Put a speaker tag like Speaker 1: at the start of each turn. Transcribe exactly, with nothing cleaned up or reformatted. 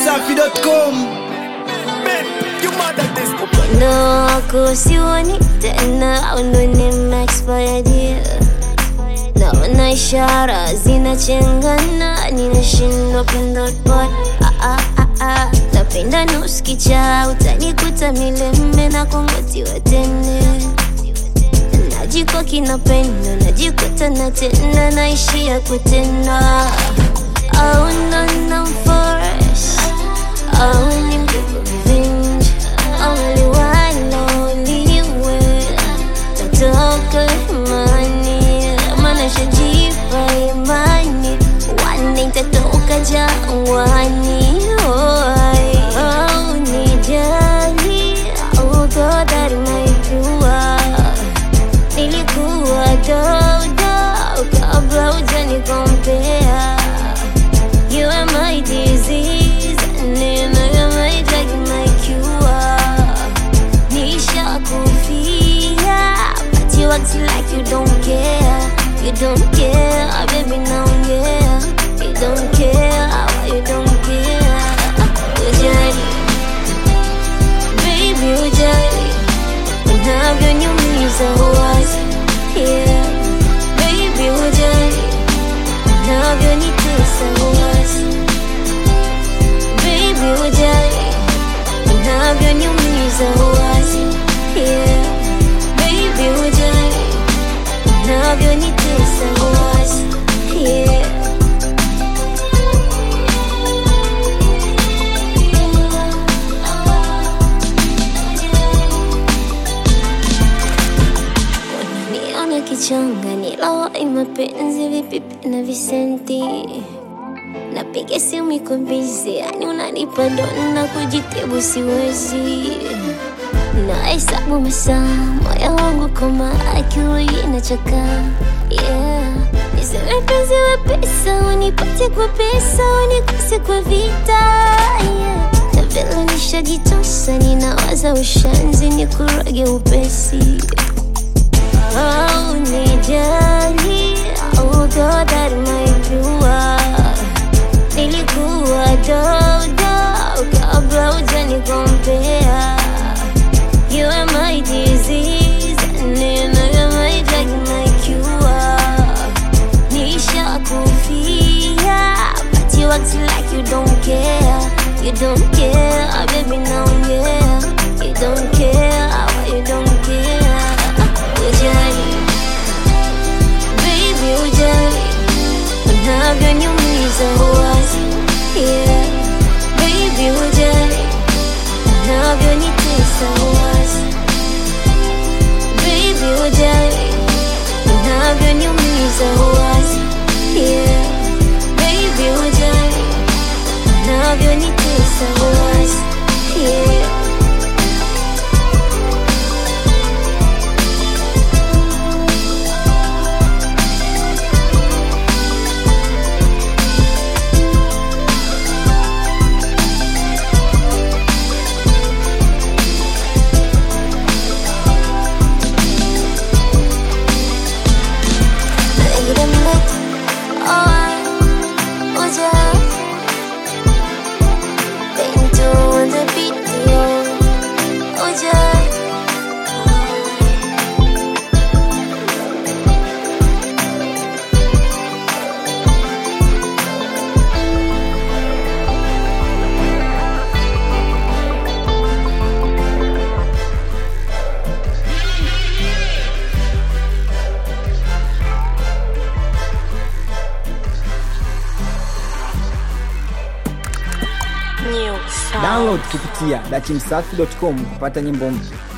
Speaker 1: msafi dot com.
Speaker 2: Upendo wako sioni tena, au ndo nimeexpired yeah. Naona ishara zinachangana, ninashindwa penda part. Ah ah ah ah, tapenda nuskicha, utanikuta milele na kungatiwa tena. Najiko kinapenda, najikuta na tena, naishia kutenda. Oh no no force, oh ni revenge, only one only you. Tatoka imani, mana shajipa imani, one nitatoka jangwani. Oh nijali, although that might be why nilikuwa dodo kabla hujanikompea. You are my disease, and then I am my drug, my cure. Nisha kufia, but you act like you don't care. You don't care, baby, now yeah. You don't care, why you don't care? Ujali, baby, ujali. Unavyoniumiza huwazi, yeah. Baby, ujali. Unavyonitesa huwazi, baby, ujali. Unavyoniumiza huwazi, yeah. Baby, ujali. Unavyonitesa huwazi, yeah. Kichanga nilawa imapenzi vipipi na visenti. Napiga simu iko busy, yani unanipa dona kujitibu siwezi. Na hesabu masaa, moyo wangu kama akili inachaka. Yeah, niseme penzi wa pesa, unipate kwa pesa, unikose kwa vita. Yeah, na vile nishajitosa, ninawaza ushanzi nikuroge upesi. Oh, nijali, although that might be why nilikuwa dodo kabla hujanikompea. You are my disease, and then I am my drug, my cure. Nisha kufia, but you act like you don't care. You don't care, baby, now yeah. You don't care, why you don't care? Ujali, baby, ujali. Unavyoniumiza huwazi, yeah. Baby, ujali. Unavyonitesa huwazi, baby, ujali. Unavyoniumiza huwazi, yeah. Baby, ujali. Unavyonitesa huwazi, yeah.
Speaker 1: Download kupitia dachimsafi dot com kupata nyimbo mpya.